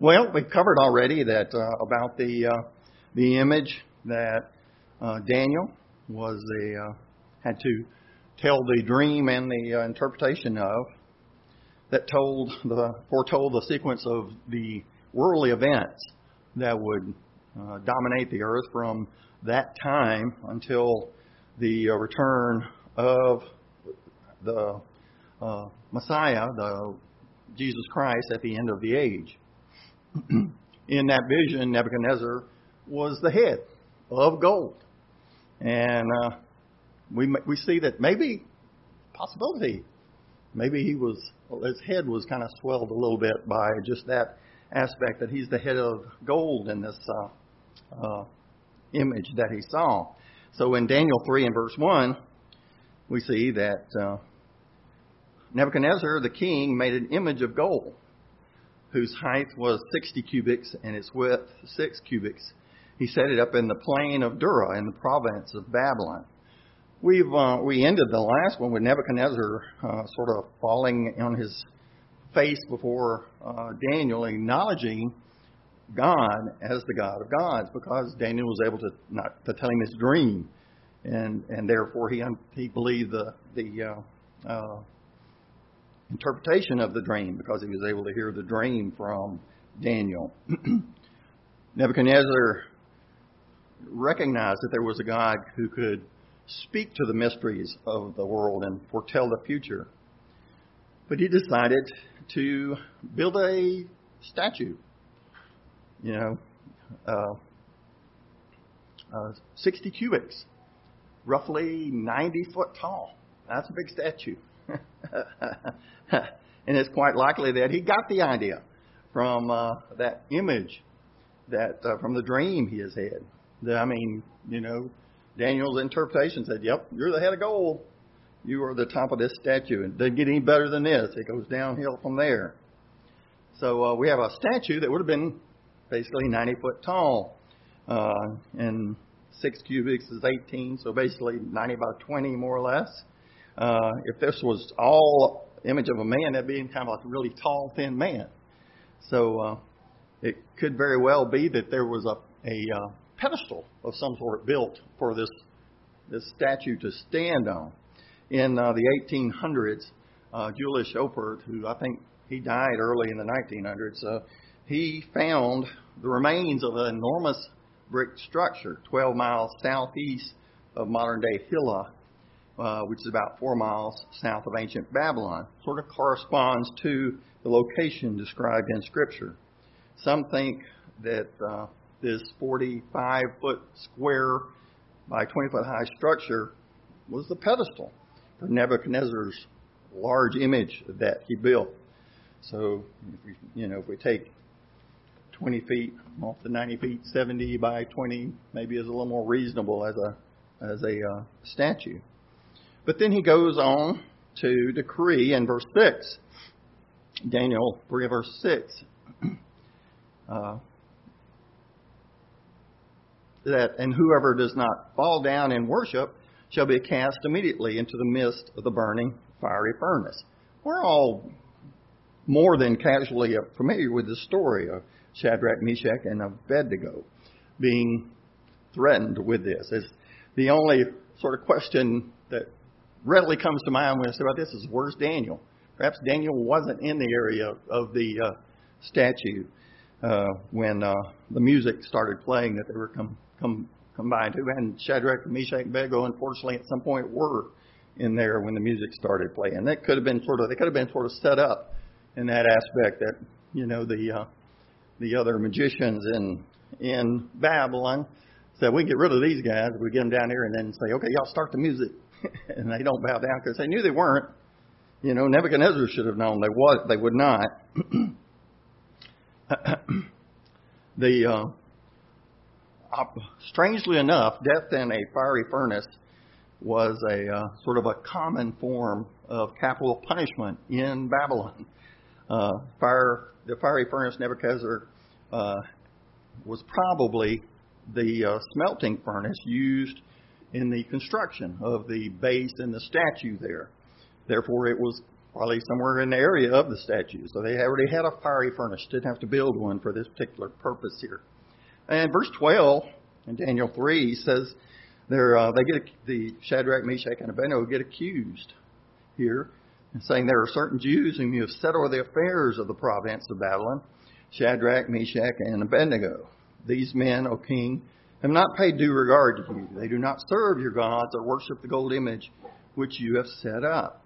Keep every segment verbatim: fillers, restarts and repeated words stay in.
Well, we've covered already that uh, about the uh, the image that uh, Daniel was the uh, had to tell the dream and the uh, interpretation of, that told the foretold the sequence of the worldly events that would uh, dominate the earth from that time until the uh, return of the uh, Messiah, the Jesus Christ, at the end of the age. In that vision, Nebuchadnezzar was the head of gold, and uh, we we see that maybe possibility, maybe he was his head was kind of swelled a little bit by just that aspect, that he's the head of gold in this uh, uh, image that he saw. So in Daniel three and verse one, we see that uh, Nebuchadnezzar the king made an image of gold, whose height was sixty cubits and its width six cubits. He set it up in the plain of Dura in the province of Babylon. We've uh, we ended the last one with Nebuchadnezzar uh, sort of falling on his face before uh, Daniel, acknowledging God as the God of gods, because Daniel was able to not to tell him his dream, and and therefore he he believed the the uh, uh, interpretation of the dream, because he was able to hear the dream from Daniel. Nebuchadnezzar recognized that there was a God who could speak to the mysteries of the world and foretell the future. But he decided to build a statue, you know, uh, uh, sixty cubits, roughly ninety foot tall. That's a big statue. And it's quite likely that he got the idea from uh, that image, that uh, from the dream he has had. The, I mean, you know, Daniel's interpretation said, yep, you're the head of gold. You are the top of this statue. It doesn't get any better than this. It goes downhill from there. So uh, we have a statue that would have been basically ninety foot tall. Uh, and six cubits is eighteen, so basically ninety by twenty more or less. Uh, if this was all image of a man, that'd be kind of like a really tall, thin man. So uh, it could very well be that there was a, a uh, pedestal of some sort built for this this statue to stand on. In uh, the eighteen hundreds, uh, Julius Schopert, who I think he died early in the nineteen hundreds, uh, he found the remains of an enormous brick structure twelve miles southeast of modern-day Hilla, uh, which is about four miles south of ancient Babylon. Sort of corresponds to the location described in Scripture. Some think that uh, this forty-five foot square by twenty foot high structure was the pedestal for Nebuchadnezzar's large image that he built. So, if we, you know, if we take twenty feet off the ninety feet, seventy by twenty maybe is a little more reasonable as a as a uh, statue. But then he goes on to decree in verse six, Daniel three verse six, uh, that, and whoever does not fall down and worship shall be cast immediately into the midst of the burning fiery furnace. We're all more than casually familiar with the story of Shadrach, Meshach, and Abednego being threatened with this. It's the only sort of question that readily comes to mind when I say about this is, where's Daniel? Perhaps Daniel wasn't in the area of the uh, statue uh, when uh, the music started playing that they were com- com- combined to. And Shadrach, Meshach, and Abednego, unfortunately, at some point were in there when the music started playing. That could have been sort of they could have been sort of set up in that aspect that, you know, the uh, the other magicians in in Babylon said, we can get rid of these guys if we get them down here and then say, okay, y'all start the music. And they don't bow down because they knew they weren't. You know, Nebuchadnezzar should have known they was they would not. the uh, uh, strangely enough, death in a fiery furnace was a uh, sort of a common form of capital punishment in Babylon. Uh, fire, the fiery furnace Nebuchadnezzar uh, was probably the uh, smelting furnace used in the construction of the base and the statue there. Therefore, it was probably somewhere in the area of the statue. So they already had a fiery furnace. Didn't have to build one for this particular purpose here. And verse twelve in Daniel three says they're, uh, they get the Shadrach, Meshach, and Abednego get accused here, and saying there are certain Jews whom you have set over the affairs of the province of Babylon, Shadrach, Meshach, and Abednego. These men, O king, have not paid due regard to you. They do not serve your gods or worship the gold image which you have set up.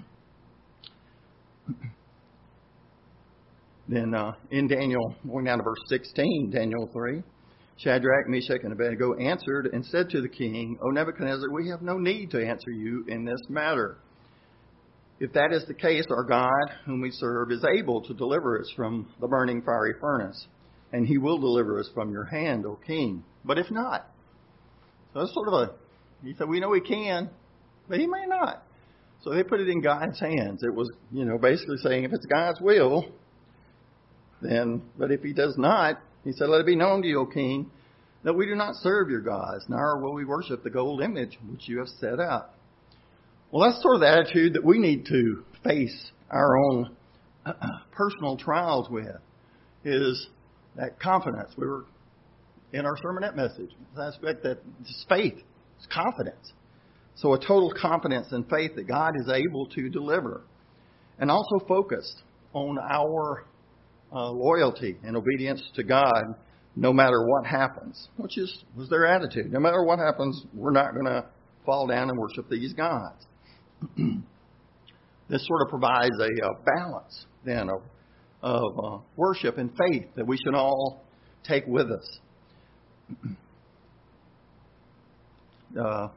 Then uh, in Daniel, going down to verse sixteen, Daniel three, Shadrach, Meshach, and Abednego answered and said to the king, O Nebuchadnezzar, we have no need to answer you in this matter. If that is the case, our God, whom we serve, is able to deliver us from the burning fiery furnace, and he will deliver us from your hand, O king. But if not, so that's sort of a, he said, we know he can, but he may not. So they put it in God's hands. It was, you know, basically saying if it's God's will, then, but if he does not, he said, let it be known to you, O king, that we do not serve your gods, nor will we worship the gold image which you have set up. Well, that's sort of the attitude that we need to face our own uh, personal trials with, is that confidence. We were in our sermonette message, the aspect that it's faith, it's confidence. So a total confidence and faith that God is able to deliver. And also focused on our uh, loyalty and obedience to God no matter what happens, which is was their attitude. No matter what happens, we're not going to fall down and worship these gods. This sort of provides a, a balance then of, of uh, worship and faith that we should all take with us. Uh,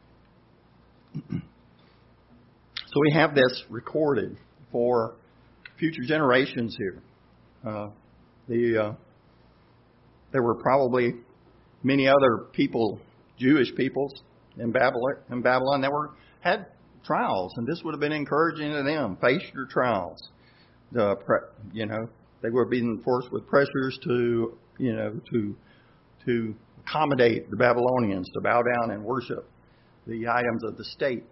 so we have this recorded for future generations here. Uh, the uh, there were probably many other people, Jewish peoples in Babylon, in Babylon that were had trials, and this would have been encouraging to them. Face your trials. The you know they were being forced with pressures to you know to to accommodate the Babylonians to bow down and worship the items of the state.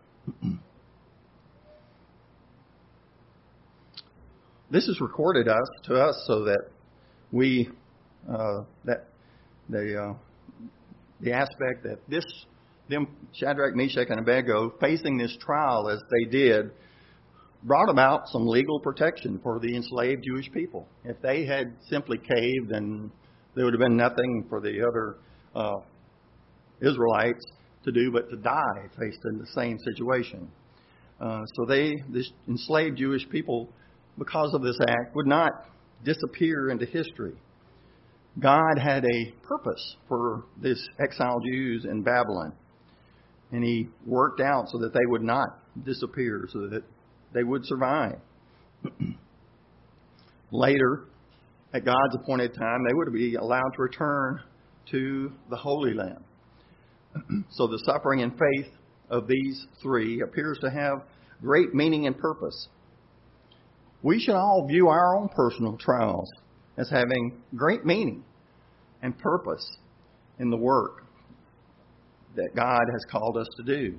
This is recorded us to us so that we uh, that the uh, the aspect that this them Shadrach, Meshach, and Abednego facing this trial as they did brought about some legal protection for the enslaved Jewish people. If they had simply caved, then there would have been nothing for the other uh, Israelites to do but to die faced in the same situation. Uh, so they, this enslaved Jewish people, because of this act, would not disappear into history. God had a purpose for this exiled Jews in Babylon, and he worked out so that they would not disappear, so that they would survive. Later, at God's appointed time, they would be allowed to return to the Holy Land. So the suffering and faith of these three appears to have great meaning and purpose. We should all view our own personal trials as having great meaning and purpose in the work that God has called us to do.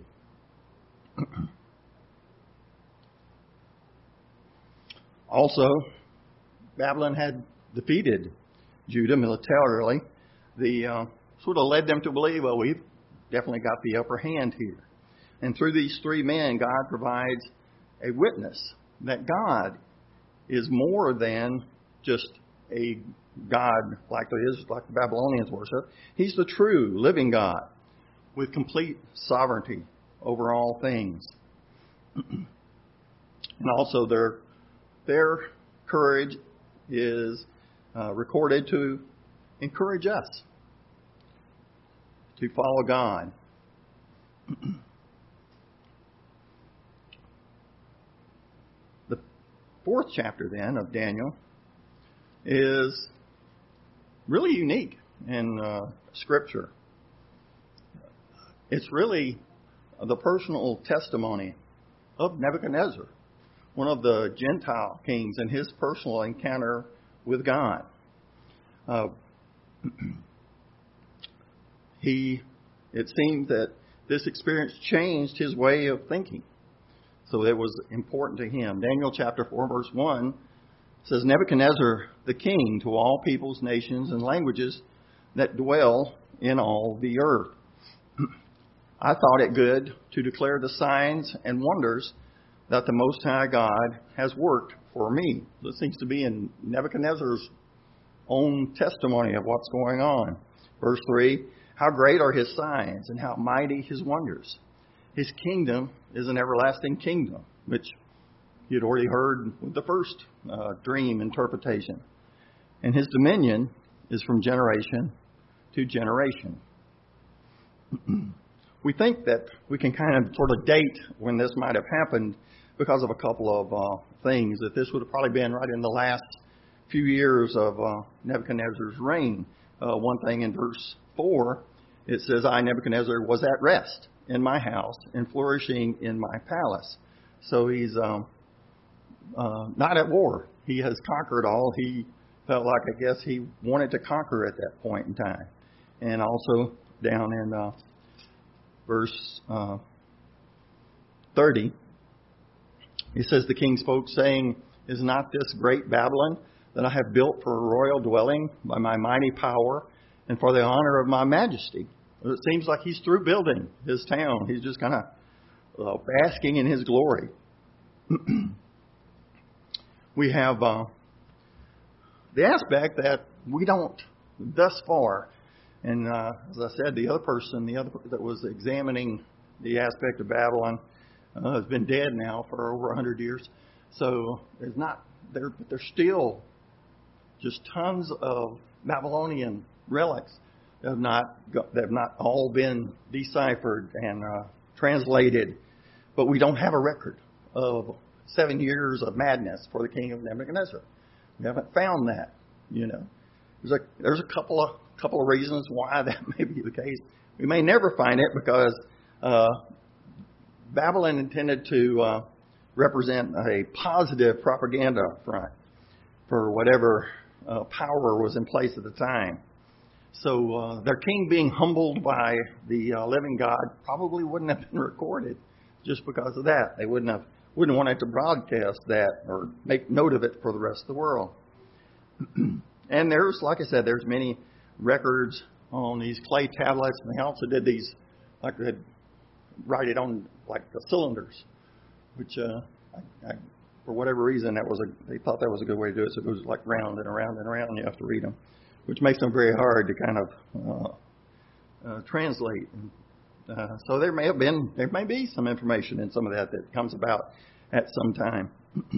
Also, Babylon had defeated Judah militarily. The uh, sort of led them to believe, well, we've definitely got the upper hand here. And through these three men, God provides a witness that God is more than just a God like the, like the Babylonians worship. He's the true living God with complete sovereignty over all things. And also their, their courage is uh, recorded to encourage us to follow God. The fourth chapter then of Daniel is really unique in uh, Scripture. It's really the personal testimony of Nebuchadnezzar, one of the Gentile kings, and his personal encounter with God. Uh, he, it seemed that this experience changed his way of thinking. So it was important to him. Daniel chapter four, verse one says, Nebuchadnezzar the king to all peoples, nations, and languages that dwell in all the earth. I thought it good to declare the signs and wonders that the Most High God has worked for me. This seems to be in Nebuchadnezzar's own testimony of what's going on. Verse three, how great are his signs and how mighty his wonders. His kingdom is an everlasting kingdom, which he had already heard with the first uh, dream interpretation. And his dominion is from generation to generation. We think that we can kind of sort of date when this might have happened because of a couple of uh, things, that this would have probably been right in the last few years of uh, Nebuchadnezzar's reign. Uh, one thing in verse four, it says, I, Nebuchadnezzar, was at rest in my house and flourishing in my palace. So he's um, uh, not at war. He has conquered all. He felt like, I guess, he wanted to conquer at that point in time. And also down in uh, verse uh, thirty, he says, the king spoke, saying, is not this great Babylon that I have built for a royal dwelling by my mighty power and for the honor of my majesty? It seems like he's through building his town. He's just kind of uh, basking in his glory. We have uh, the aspect that we don't, thus far, and uh, as I said, the other person, the other that was examining the aspect of Babylon, uh, has been dead now for over a hundred years. So there's not there, but there's still just tons of Babylonian relics that have not that have not all been deciphered and uh, translated. But we don't have a record of seven years of madness for the king of Nebuchadnezzar. We haven't found that. You know, there's a there's a couple of couple of reasons why that may be the case. We may never find it because uh, Babylon intended to uh, represent a positive propaganda front for whatever uh, power was in place at the time. So uh, their king being humbled by the uh, living God probably wouldn't have been recorded just because of that. They wouldn't have wouldn't want it to broadcast that or make note of it for the rest of the world. And there's, like I said, there's many records on these clay tablets, and they also did these, like they'd write it on like the cylinders, which uh, I, I, for whatever reason that was a they thought that was a good way to do it. So it goes like round and around and around, and you have to read them, which makes them very hard to kind of uh, uh, translate. Uh, so there may have been, there may be some information in some of that that comes about at some time.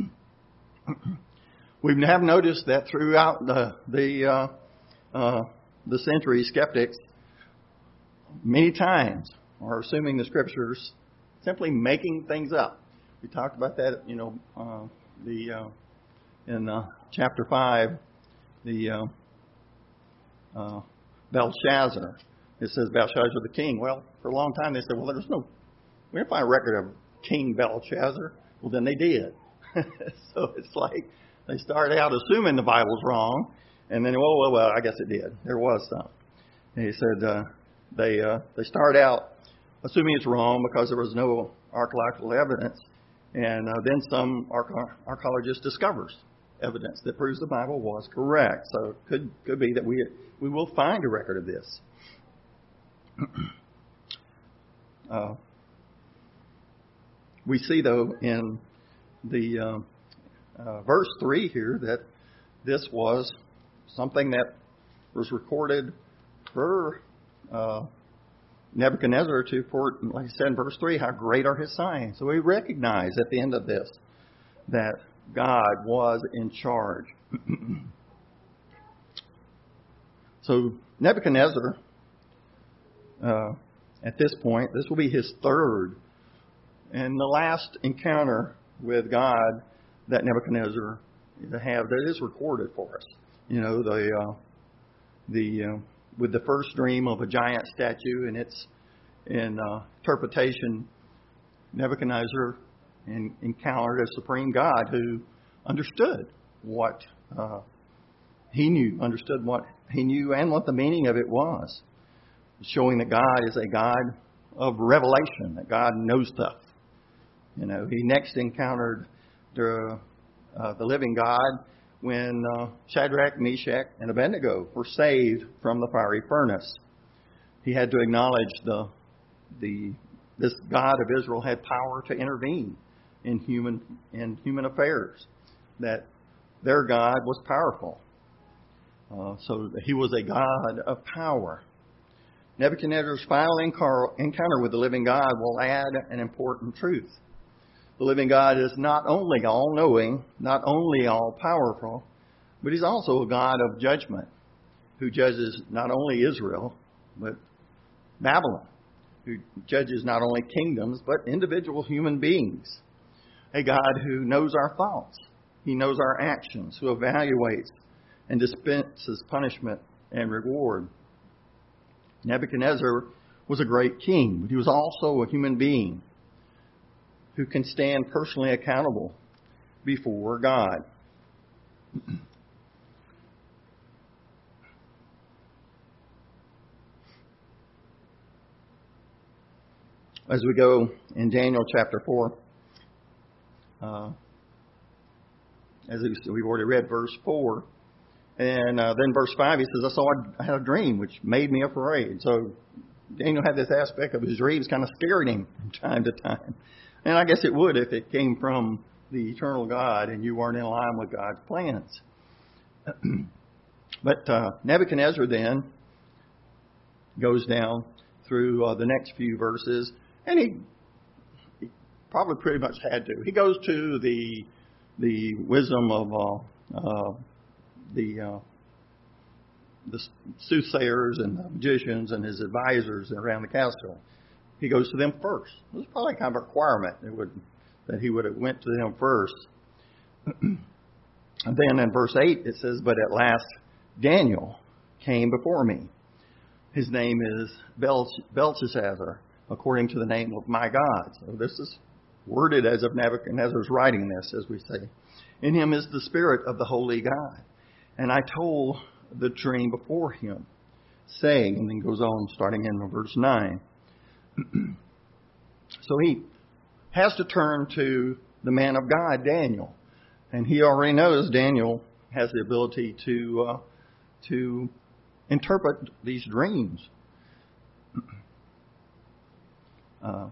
We have noticed that throughout the the uh, uh, the century, skeptics many times are assuming the scriptures, simply making things up. We talked about that, you know, uh, the uh, in uh, chapter five, the uh, uh, Belshazzar. It says Belshazzar the king. Well, for a long time they said, well, there's no, we didn't find a record of King Belshazzar. Well, then they did. So it's like they started out assuming the Bible's wrong, and then, well, well, well, I guess it did. There was some. And he said uh, they uh, they start out assuming it's wrong because there was no archaeological evidence, and uh, then some arche- archaeologist discovers evidence that proves the Bible was correct. So it could could be that we we will find a record of this. uh, we see, though, in the uh, uh, verse three here that this was something that was recorded for uh, Nebuchadnezzar to, for, like I said in verse three, how great are his signs. So we recognize at the end of this that God was in charge. So Nebuchadnezzar, uh, at this point, this will be his third and the last encounter with God that Nebuchadnezzar have that is recorded for us. You know, the uh, the uh, with the first dream of a giant statue and its in uh, interpretation, Nebuchadnezzar in, encountered a supreme God who understood what uh, he knew, understood what he knew and what the meaning of it was, showing that God is a God of revelation, that God knows stuff. You know, he next encountered the, uh, the living God when uh, Shadrach, Meshach, and Abednego were saved from the fiery furnace. He had to acknowledge the the this God of Israel had power to intervene in human in human affairs. That their God was powerful. Uh, so he was a God of power. Nebuchadnezzar's final encounter with the living God will add an important truth. The living God is not only all-knowing, not only all-powerful, but he's also a God of judgment who judges not only Israel, but Babylon, who judges not only kingdoms, but individual human beings. A God who knows our thoughts. He knows our actions, who evaluates and dispenses punishment and reward. Nebuchadnezzar was a great king, but he was also a human being who can stand personally accountable before God. As we go in Daniel chapter four, uh, as we've already read verse four, and uh, then verse five, he says, I saw I had a dream which made me afraid. So Daniel had this aspect of his dreams kind of scaring him from time to time. And I guess it would if it came from the eternal God and you weren't in line with God's plans. But uh, Nebuchadnezzar then goes down through uh, the next few verses, and he, he probably pretty much had to. He goes to the the wisdom of uh, uh, the uh, the soothsayers and the magicians and his advisors around the castle. He goes to them first. It was probably kind of a requirement that, would, that he would have went to them first. And then in verse eight it says, but at last Daniel came before me. His name is Belteshazzar, according to the name of my God. So this is worded as if Nebuchadnezzar's writing this, as we say. In him is the spirit of the holy God. And I told the dream before him, saying, and then goes on starting in verse nine. So he has to turn to the man of God, Daniel. And he already knows Daniel has the ability to uh, to interpret these dreams. Uh,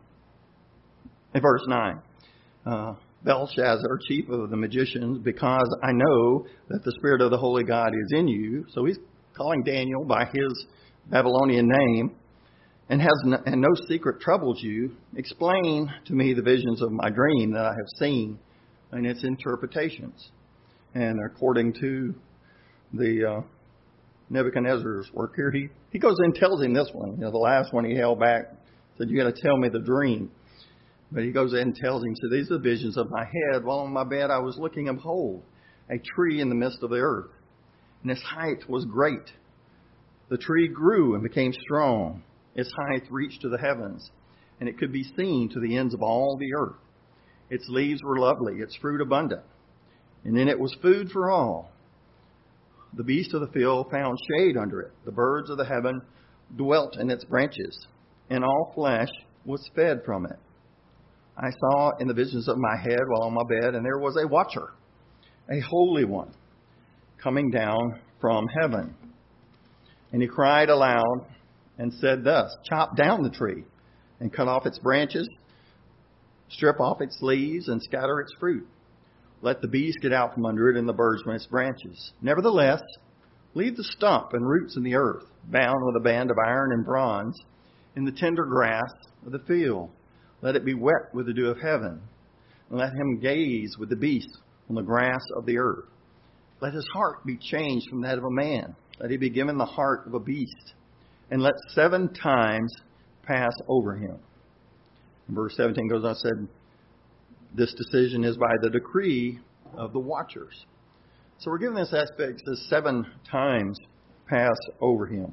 in verse nine, uh, Belshazzar, chief of the magicians, because I know that the Spirit of the Holy God is in you. So he's calling Daniel by his Babylonian name, and has no, and no secret troubles you. Explain to me the visions of my dream that I have seen and its interpretations. And according to the uh, Nebuchadnezzar's work here, he, he goes in and tells him this one. You know, the last one he held back, said, you got to tell me the dream. But he goes in and tells him, so these are the visions of my head. While on my bed I was looking, and behold, a tree in the midst of the earth. And its height was great. The tree grew and became strong. Its height reached to the heavens, and it could be seen to the ends of all the earth. Its leaves were lovely, its fruit abundant, and in it was food for all. The beasts of the field found shade under it. The birds of the heaven dwelt in its branches, and all flesh was fed from it. I saw in the visions of my head while on my bed, and there was a watcher, a holy one, coming down from heaven. And he cried aloud and said thus, chop down the tree and cut off its branches, strip off its leaves and scatter its fruit. Let the beasts get out from under it and the birds from its branches. Nevertheless, leave the stump and roots in the earth, bound with a band of iron and bronze, in the tender grass of the field. Let it be wet with the dew of heaven. And let him gaze with the beasts on the grass of the earth. Let his heart be changed from that of a man. Let he be given the heart of a beast. And let seven times pass over him. And verse seventeen goes on and said, this decision is by the decree of the watchers. So we're given this aspect that seven times pass over him.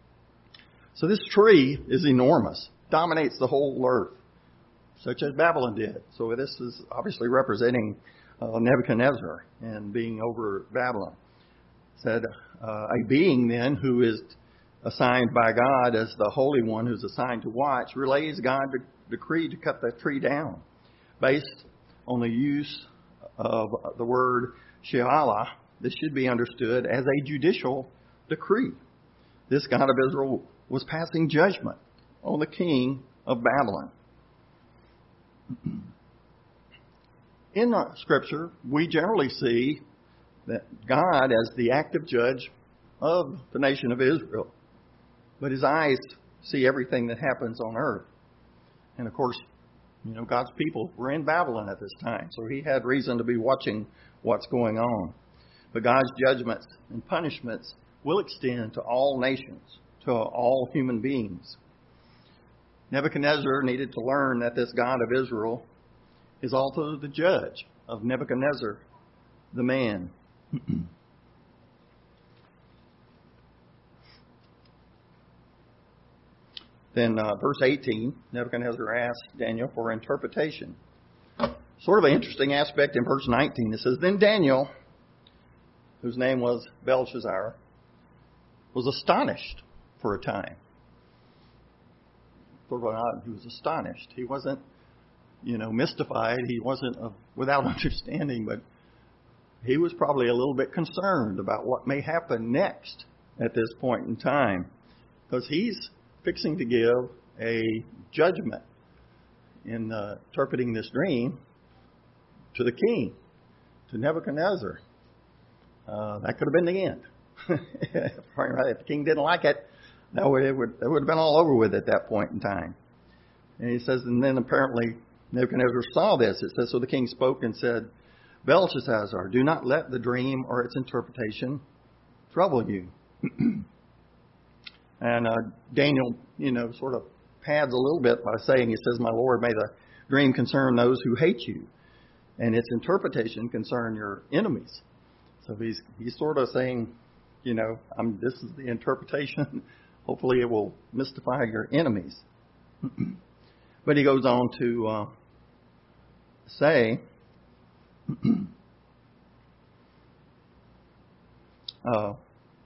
So this tree is enormous, dominates the whole earth, such as Babylon did. So this is obviously representing uh, Nebuchadnezzar and being over Babylon. It said uh, a being then who is assigned by God as the Holy One who's assigned to watch relays God's decree to cut the tree down. based on the use of the word she'alah, this should be understood as a judicial decree. This God of Israel was passing judgment on the king of Babylon. In the Scripture, we generally see that God as the active judge of the nation of Israel. But his eyes see everything that happens on earth. And of course, you know, God's people were in Babylon at this time, so he had reason to be watching what's going on. But God's judgments and punishments will extend to all nations, to all human beings. Nebuchadnezzar needed to learn that this God of Israel is also the judge of Nebuchadnezzar, the man. Then uh, verse eighteen, Nebuchadnezzar asked Daniel for interpretation. Sort of an interesting aspect in verse nineteen. It says, Then Daniel, whose name was Belshazzar, was astonished for a time. For he was astonished. He wasn't, you know, mystified. He wasn't uh, without understanding, but he was probably a little bit concerned about what may happen next at this point in time, because he's fixing to give a judgment in uh, interpreting this dream to the king, to Nebuchadnezzar. Uh, that could have been the end. If the king didn't like it, that would, it, would, it would have been all over with at that point in time. And he says, and then apparently Nebuchadnezzar saw this. It says, so the king spoke and said, Belshazzar, do not let the dream or its interpretation trouble you. And uh, Daniel, you know, sort of pads a little bit by saying, he says, my Lord, may the dream concern those who hate you, and its interpretation concern your enemies. So he's he's sort of saying, you know, I'm, this is the interpretation. Hopefully it will mystify your enemies. But he goes on to uh, say, uh,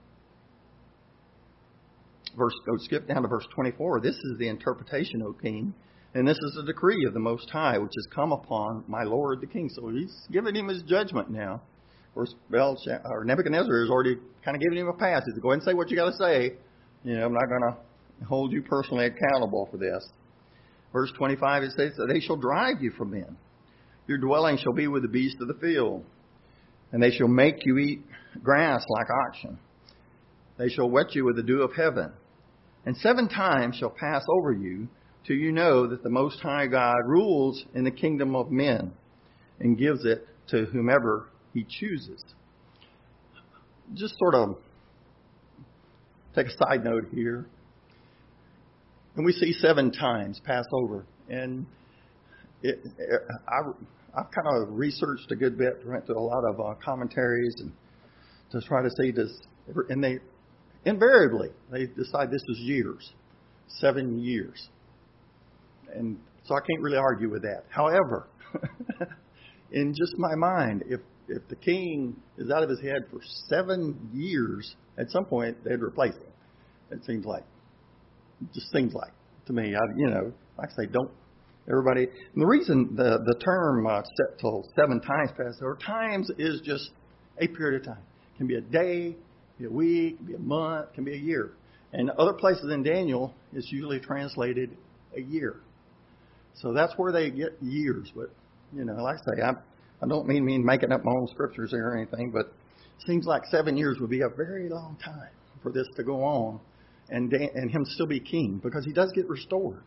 verse, go skip down to verse twenty-four. This is the interpretation, O king, and this is the decree of the Most High, which has come upon my Lord the king. So he's giving him his judgment now. Of course, Belshazzar, or Nebuchadnezzar has already kind of given him a pass. He said, go ahead and say what you got to say. You know, I'm not going to hold you personally accountable for this. Verse twenty-five, it says, they shall drive you from men. Your dwelling shall be with the beasts of the field, and they shall make you eat grass like oxen. They shall wet you with the dew of heaven. And seven times shall pass over you, till you know that the Most High God rules in the kingdom of men, and gives it to whomever he chooses. Just sort of take a side note here. And we see seven times pass over. And it, it, I, I've kind of researched a good bit, went through a lot of uh, commentaries, and to try to see this. And they invariably, they decide this is years. Seven years. And so I can't really argue with that. However, in just my mind, if if the king is out of his head for seven years, at some point they'd replace him. It seems like. It just seems like to me. I, you know, like I say, don't everybody. And the reason the the term uh, set till seven times passed over, times is just a period of time. It can be a day, be a week, can be a month, can be a year. And other places in Daniel, it's usually translated a year. So that's where they get years. But you know, like I say, I I don't mean mean making up my own scriptures or anything, but it seems like seven years would be a very long time for this to go on, and Dan, and him still be king, because he does get restored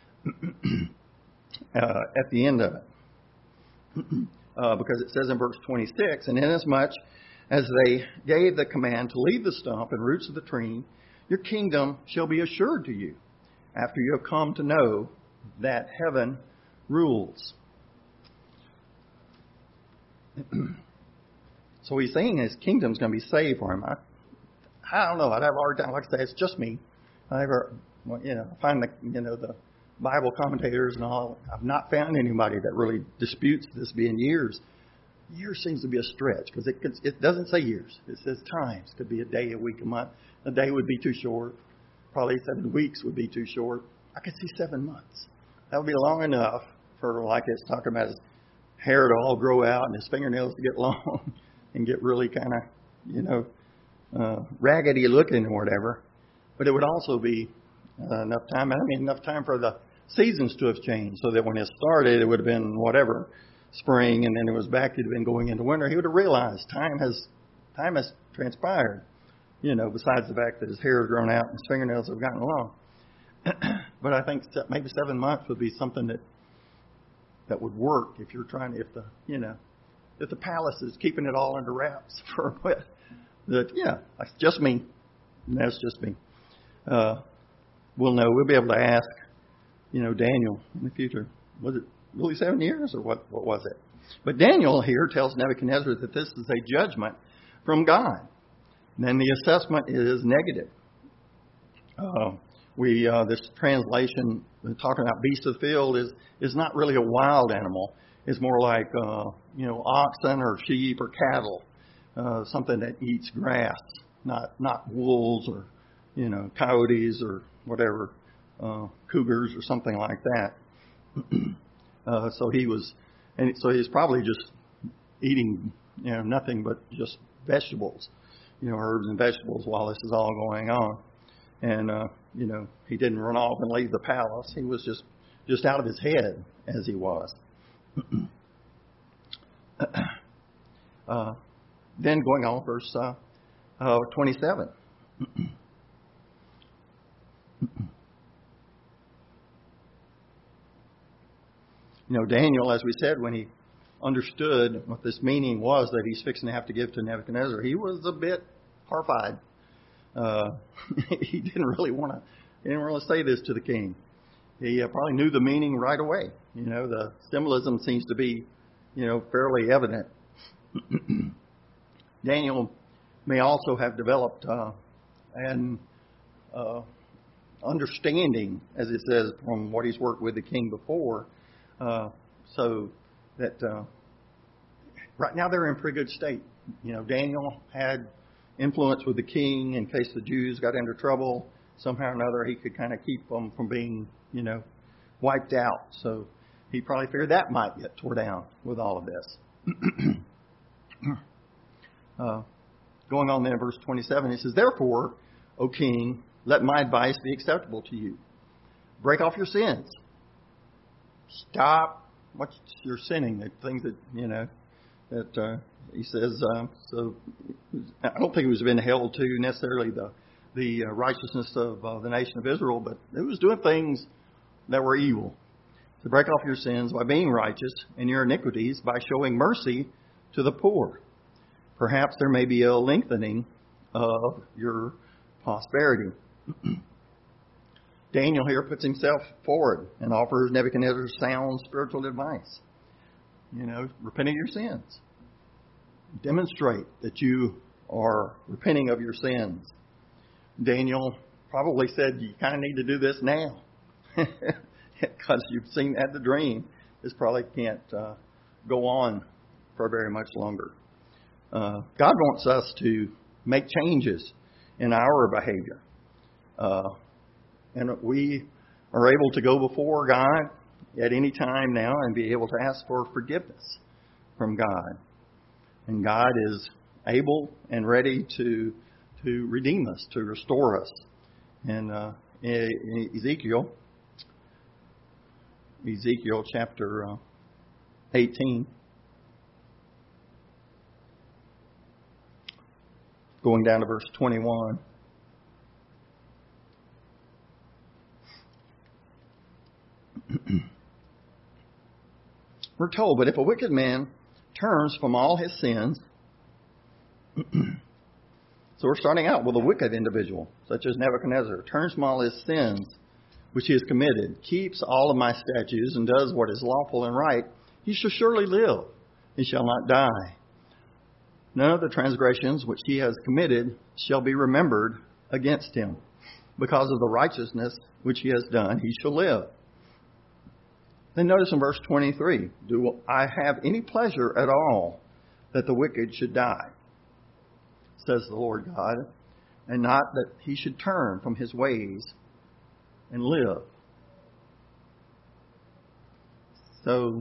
uh, at the end of it. uh, because it says in verse twenty-six, and inasmuch as they gave the command to leave the stump and roots of the tree, your kingdom shall be assured to you, after you have come to know that heaven rules. So he's saying his kingdom's going to be saved for him. I, I don't know. I'd have a hard time. Like I say, it's just me. I ever, well, you know, find the, you know, the Bible commentators and all. I've not found anybody that really disputes this being years. Years seems to be a stretch, because it it doesn't say years. It says times. It could be a day, a week, a month. A day would be too short. Probably seven weeks would be too short. I could see seven months. That would be long enough for like it's talking about his hair to all grow out and his fingernails to get long and get really kind of, you know, uh, raggedy looking or whatever. But it would also be uh, enough time, I mean, enough time for the seasons to have changed so that when it started, it would have been whatever, spring, and then it was back, it would have been going into winter. He would have realized time has, time has transpired, you know, besides the fact that his hair has grown out and his fingernails have gotten long. But I think maybe seven months would be something that that would work if you're trying to, if the, you know, if the palace is keeping it all under wraps for a bit. That, yeah, that's just me. That's just me. Uh, we'll know. We'll be able to ask, you know, Daniel in the future. Was it really seven years or what, what was it? But Daniel here tells Nebuchadnezzar that this is a judgment from God. And then the assessment is negative. Uh, we uh, this translation talking about beast of the field is is not really a wild animal. It's more like uh, you know oxen or sheep or cattle, uh, something that eats grass, not not wolves or you know coyotes or whatever, uh, cougars or something like that. uh, so he was, and so he's probably just eating you know nothing but just vegetables, you know herbs and vegetables while this is all going on. And, uh, you know, he didn't run off and leave the palace. He was just, just out of his head as he was. uh, then going on, verse uh, uh, twenty-seven. You know, Daniel, as we said, when he understood what this meaning was that he's fixing to have to give to Nebuchadnezzar, he was a bit horrified. Uh, he didn't really want to. He didn't really say this to the king. He uh, probably knew the meaning right away. You know, the symbolism seems to be, you know, fairly evident. Daniel may also have developed uh, an uh, understanding, as it says, from what he's worked with the king before, uh, so that uh, right now they're in pretty good state. You know, Daniel had influence with the king in case the Jews got into trouble. Somehow or another, he could kind of keep them from being, you know, wiped out. So he probably feared that might get tore down with all of this. uh, going on then in verse twenty-seven, he says, "Therefore, O king, let my advice be acceptable to you. Break off your sins. Stop what you're sinning, the things that, you know, that uh, he says, uh, so I don't think it was been held to necessarily the the uh, righteousness of uh, the nation of Israel, but it was doing things that were evil. To break off your sins by being righteous and your iniquities by showing mercy to the poor. Perhaps there may be a lengthening of your prosperity." Daniel here puts himself forward and offers Nebuchadnezzar sound spiritual advice. You know, repent of your sins. Demonstrate that you are repenting of your sins. Daniel probably said, you kind of need to do this now. Because you've seen at the dream. This probably can't uh, go on for very much longer. Uh, God wants us to make changes in our behavior. Uh, and we are able to go before God at any time now and be able to ask for forgiveness from God. And God is able and ready to to redeem us, to restore us. And uh, in Ezekiel, Ezekiel chapter uh, eighteen, going down to verse twenty-one. We're told, but if a wicked man turns from all his sins, so we're starting out with a wicked individual, such as Nebuchadnezzar, turns from all his sins which he has committed, keeps all of my statutes, and does what is lawful and right, he shall surely live, he shall not die. None of the transgressions which he has committed shall be remembered against him. Because of the righteousness which he has done, he shall live. Then notice in verse twenty-three, do I have any pleasure at all that the wicked should die, says the Lord God, and not that he should turn from his ways and live, So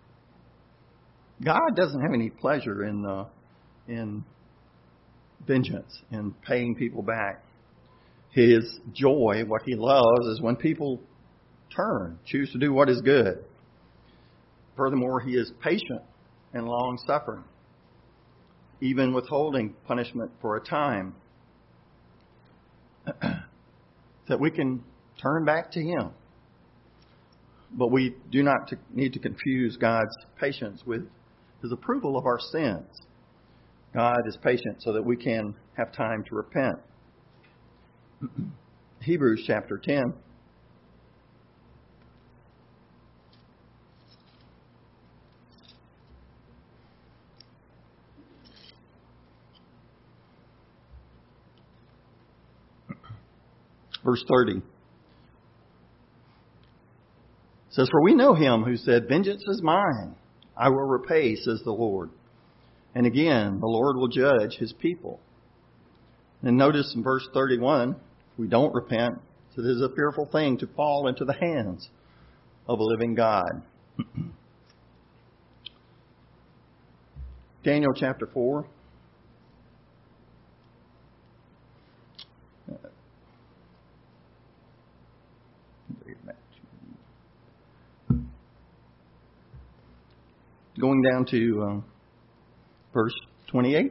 God doesn't have any pleasure in uh, in vengeance, in paying people back. His joy, what He loves, is when people turn, choose to do what is good. Furthermore, He is patient and long-suffering, even withholding punishment for a time, that we can turn back to Him. But we do not need to confuse God's patience with His approval of our sins. God is patient so that we can have time to repent. Hebrews chapter ten. Verse thirty. It says, "For we know Him who said, 'Vengeance is mine, I will repay,' says the Lord. And again, the Lord will judge His people." And notice in verse thirty-one, if we don't repent, it is a fearful thing to fall into the hands of a living God. Daniel chapter four. Going down to uh, verse twenty-eight.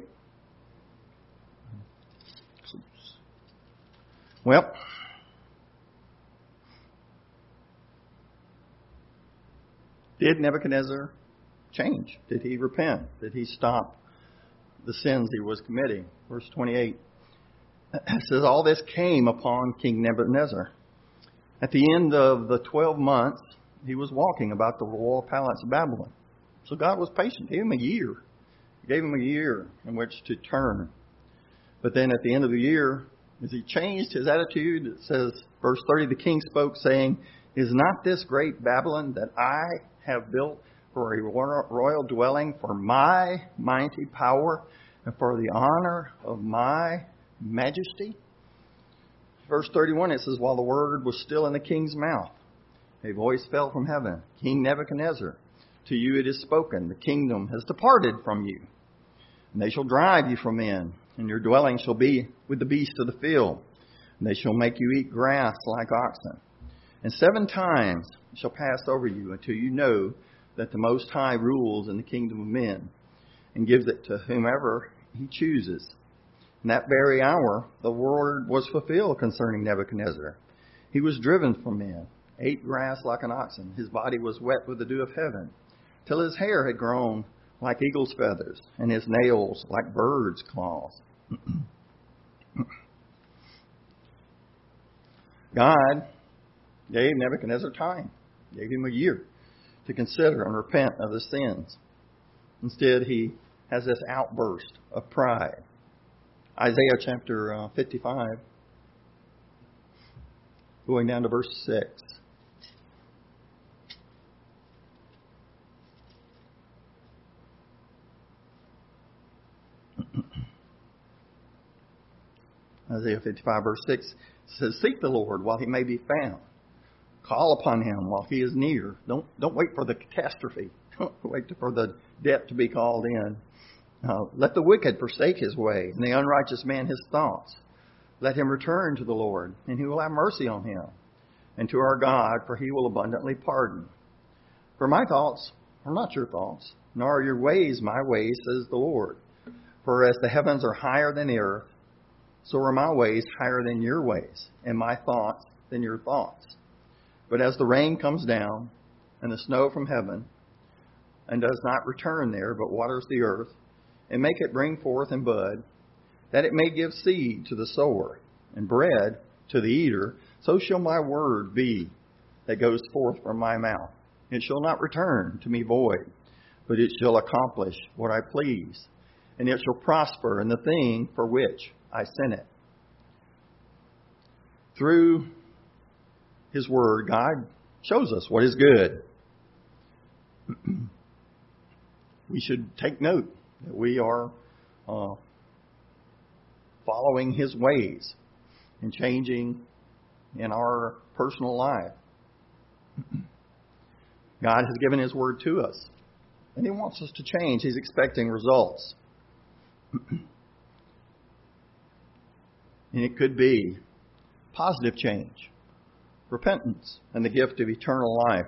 Well, did Nebuchadnezzar change? Did he repent? Did he stop the sins he was committing? Verse twenty-eight. It says, "All this came upon King Nebuchadnezzar. At the end of the twelve months, he was walking about the royal palace of Babylon." So God was patient. He gave him a year. He gave him a year in which to turn. But then at the end of the year, as he changed his attitude, it says, verse thirty, "The king spoke, saying, 'Is not this great Babylon that I have built for a royal dwelling for my mighty power and for the honor of my majesty?'" Verse thirty-one, it says, "While the word was still in the king's mouth, a voice fell from heaven. 'King Nebuchadnezzar, to you it is spoken, the kingdom has departed from you. And they shall drive you from men, and your dwelling shall be with the beasts of the field. And they shall make you eat grass like oxen. And seven times shall pass over you until you know that the Most High rules in the kingdom of men, and gives it to whomever He chooses.' In that very hour, the word was fulfilled concerning Nebuchadnezzar. He was driven from men, ate grass like an oxen. His body was wet with the dew of heaven, till his hair had grown like eagle's feathers, and his nails like birds' claws." God gave Nebuchadnezzar time, gave him a year to consider and repent of his sins. Instead, he has this outburst of pride. Isaiah chapter uh, fifty-five, going down to verse six. Isaiah fifty-five, verse six says, "Seek the Lord while He may be found. Call upon Him while He is near." Don't don't wait for the catastrophe. Don't wait for the debt to be called in. Uh, "Let the wicked forsake his way, and the unrighteous man his thoughts. Let him return to the Lord, and He will have mercy on him, and to our God, for He will abundantly pardon. For my thoughts are not your thoughts, nor are your ways my ways, says the Lord. For as the heavens are higher than the earth, so are my ways higher than your ways, and my thoughts than your thoughts. But as the rain comes down, and the snow from heaven, and does not return there, but waters the earth, and make it bring forth and bud, that it may give seed to the sower, and bread to the eater, so shall my word be that goes forth from my mouth. It shall not return to me void, but it shall accomplish what I please, and it shall prosper in the thing for which I sent it." Through His Word, God shows us what is good. We should take note that we are uh, following His ways and changing in our personal life. God has given His Word to us, and He wants us to change. He's expecting results. And it could be positive change, repentance, and the gift of eternal life.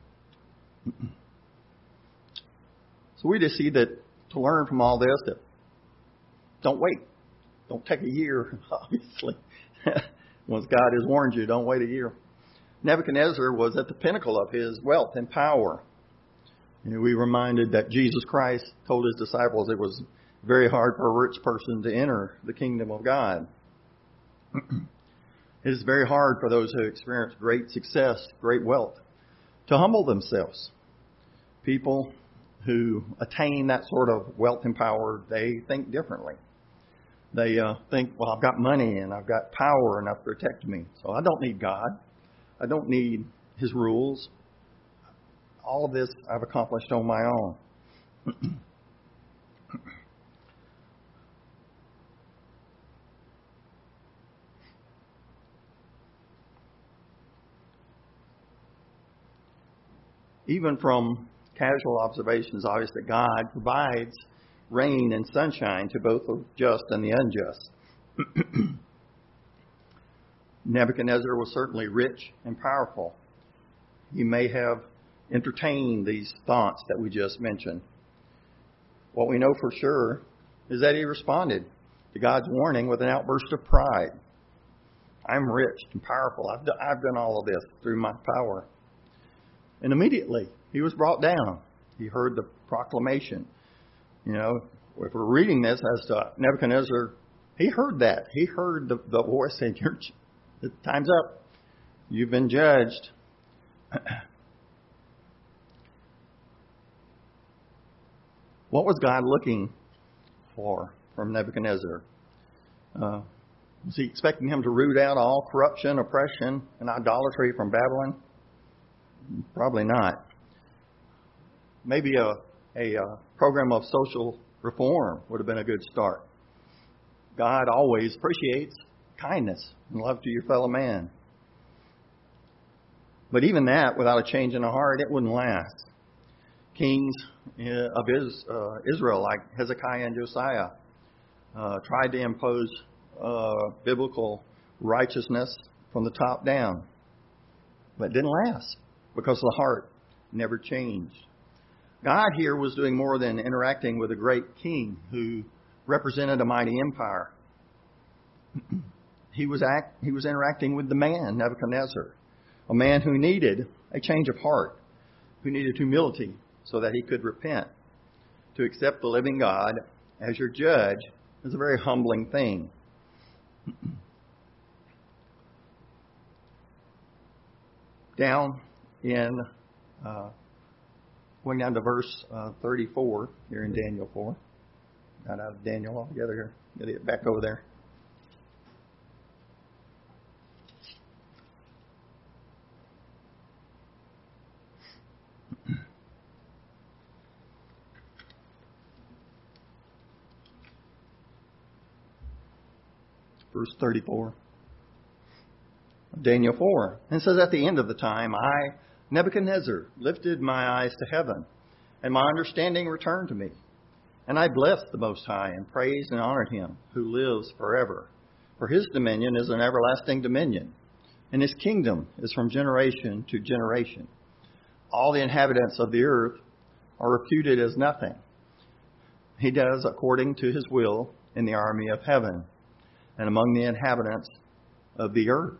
So we just see that to learn from all this, that don't wait. Don't take a year, obviously. Once God has warned you, don't wait a year. Nebuchadnezzar was at the pinnacle of his wealth and power. And we reminded that Jesus Christ told His disciples it was very hard for a rich person to enter the kingdom of God. It is very hard for those who experience great success, great wealth, to humble themselves. People who attain that sort of wealth and power, they think differently. They uh, think, well, I've got money and I've got power enough to protect me, so I don't need God. I don't need His rules. All of this I've accomplished on my own. Even from casual observations, obvious that God provides rain and sunshine to both the just and the unjust. Nebuchadnezzar was certainly rich and powerful. He may have entertained these thoughts that we just mentioned. What we know for sure is that he responded to God's warning with an outburst of pride. I'm rich and powerful. I've done, I've done all of this through my power. And immediately he was brought down. He heard the proclamation. You know, if we're reading this as to Nebuchadnezzar, he heard that. He heard the, the voice saying, "Your time's up. You've been judged." What was God looking for from Nebuchadnezzar? Uh, was He expecting him to root out all corruption, oppression, and idolatry from Babylon? Probably not. Maybe a, a, a program of social reform would have been a good start. God always appreciates kindness and love to your fellow man. But even that, without a change in the heart, it wouldn't last. Kings of Israel, like Hezekiah and Josiah, uh, tried to impose uh, biblical righteousness from the top down. But it didn't last because the heart never changed. God here was doing more than interacting with a great king who represented a mighty empire. He was act, he was interacting with the man, Nebuchadnezzar, a man who needed a change of heart, who needed humility so that he could repent. To accept the living God as your judge is a very humbling thing. Down in, uh, going down to verse uh, thirty-four here in Daniel four. Got out of Daniel altogether here. Got to get back over there. Verse thirty-four. Daniel four. And it says, at the end of the time, I, Nebuchadnezzar, lifted my eyes to heaven, and my understanding returned to me. And I blessed the Most High, and praised and honored Him, who lives forever. For His dominion is an everlasting dominion, and His kingdom is from generation to generation. All the inhabitants of the earth are reputed as nothing. He does according to His will in the army of heaven, and among the inhabitants of the earth.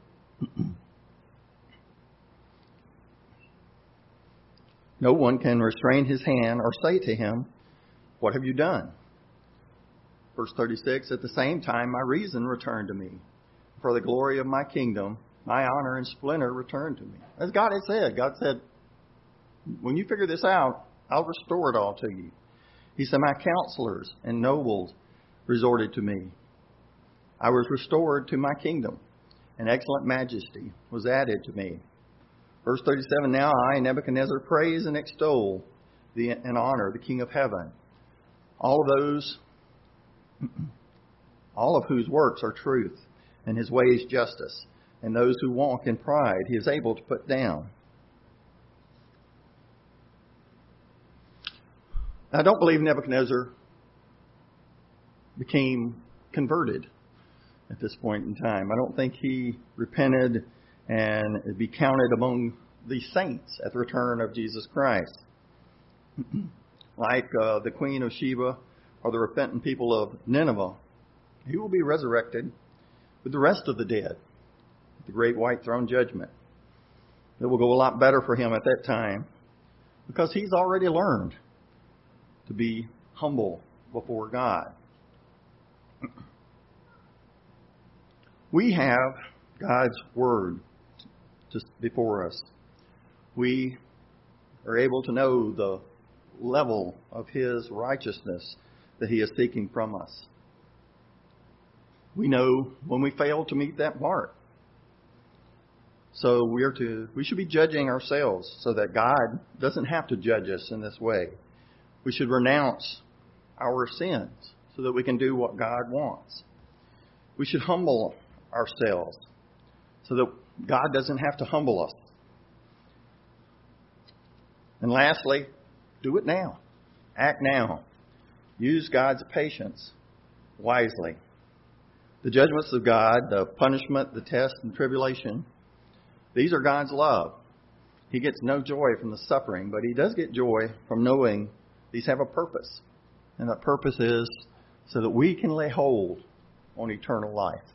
No one can restrain his hand or say to him, what have you done? Verse thirty-six, at the same time my reason returned to me. For the glory of my kingdom, my honor and splendor returned to me. As God had said, God said, when you figure this out, I'll restore it all to you. He said, my counselors and nobles resorted to me. I was restored to my kingdom, and excellent majesty was added to me. Verse thirty-seven, now I, Nebuchadnezzar, praise and extol the, and honor the King of heaven, all of those, all of whose works are truth, and His ways justice, and those who walk in pride He is able to put down. I don't believe Nebuchadnezzar became converted at this point in time. I don't think he repented and be counted among the saints at the return of Jesus Christ. Like uh, the Queen of Sheba or the repentant people of Nineveh, he will be resurrected with the rest of the dead, the great white throne judgment. It will go a lot better for him at that time because he's already learned to be humble before God. We have God's Word just before us. We are able to know the level of His righteousness that He is seeking from us. We know when we fail to meet that mark. So we are to we should be judging ourselves so that God doesn't have to judge us in this way. We should renounce our sins so that we can do what God wants. We should humble ourselves so that God doesn't have to humble us. And lastly, do it now. Act now. Use God's patience wisely. The judgments of God, the punishment, the test, and tribulation, these are God's love. He gets no joy from the suffering, but He does get joy from knowing these have a purpose. And that purpose is so that we can lay hold on eternal life.